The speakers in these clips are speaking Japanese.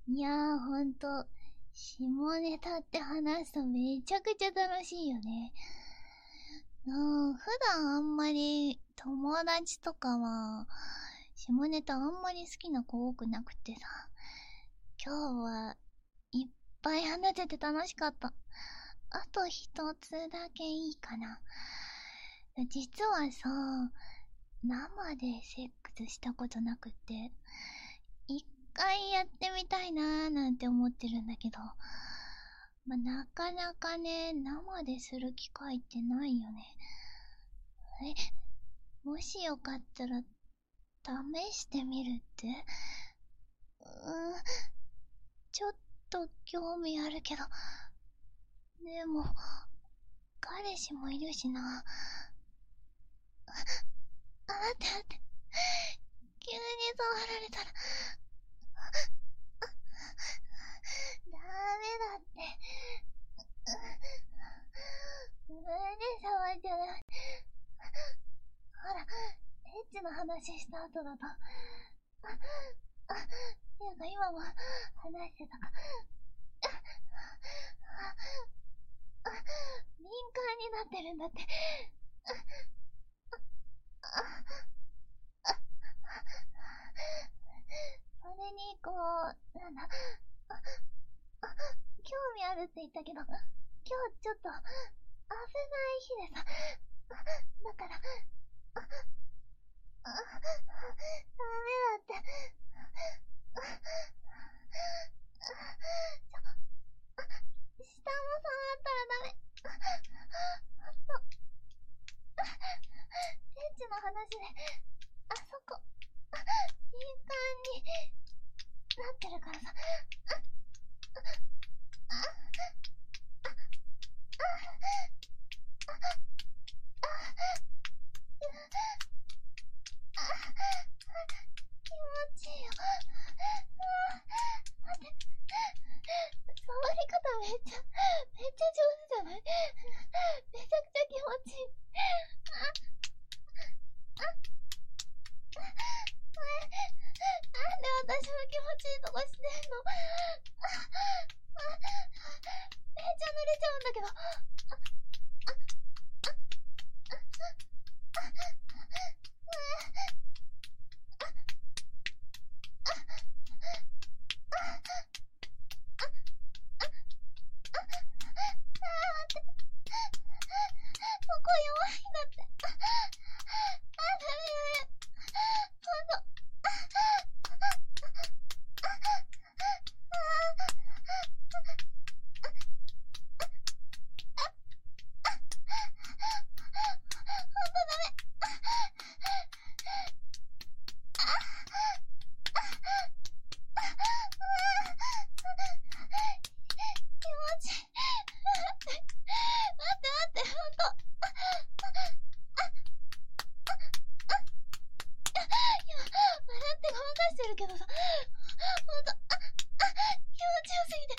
いやー、ほんと、下ネタって話すとめちゃくちゃ楽しいよね。普段あんまり友達とかは、下ネタあんまり好きな子多くなくてさ、今日はいっぱい話せて楽しかった。あと一つだけいいかな。実はさ、生でセックスしたことなくって、一回やってみたいなーなんて思ってるんだけど、なかなかね、生でする機会ってないよね。もしよかったら、試してみるって？ちょっと興味あるけど、でも、彼氏もいるしな。待って待って。急に触られたら、ダメだって。胸触っちゃない。ほら、エッチの話した後だと。ていうか今も話してたか。敏感になってるんだって。それにこう、なんだ、興味あるって言ったけど、今日ちょっと危ない日でさ、だから、ダメだって。下も触ったらダメ。エッチの話で、あそこ、敏感になってるからさ。気持ちいいよ。待って。触り方めっちゃ上手じゃない？めちゃくちゃ気持ちいい。なんで私の気持ちいいとこしてんの？めっちゃ濡れちゃうんだけど。ここ弱いんだって。ダメ。ほんと。気持ちいい。待って、ほんと。今、笑ってごまかしてるけどさ、ほんと、気持ちよすぎて。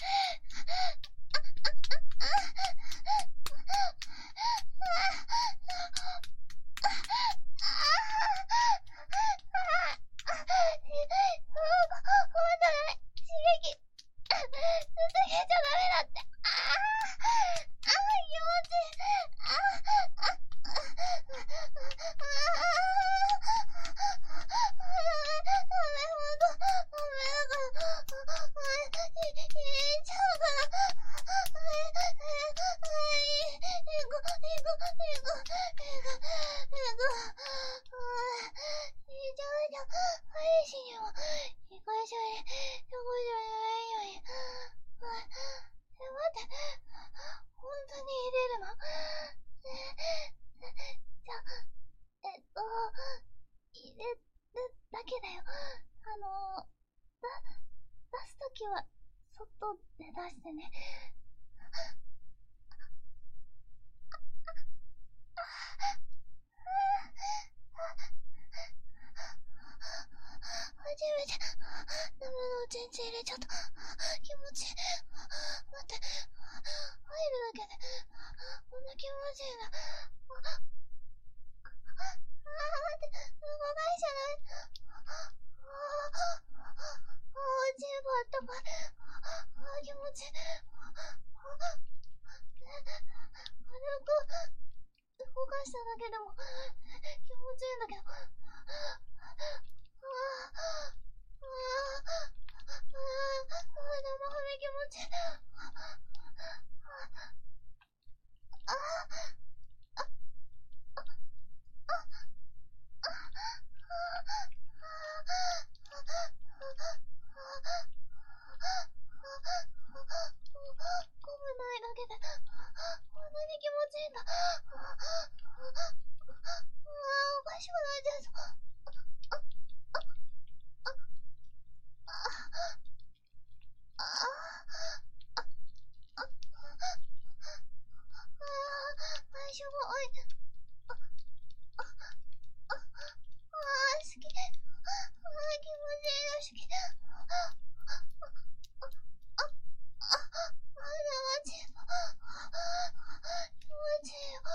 だけだよ。出すときは、外で出してね。初めて、生のおちんちん入れちゃった。気持ちいい。待って、入るだけで、こんな気持ちいいな。 待って、動かしちゃない。チームあったかい。気持ちいい。軽く動かしただけでも気持ちいいんだけど。生ハメ気持ちいい。ゴムないだけでこんなに気持ちいいんだ。おかしくなっちゃうぞ。しょぼい。好き。気持ちいいの好き。気持ちいいよ。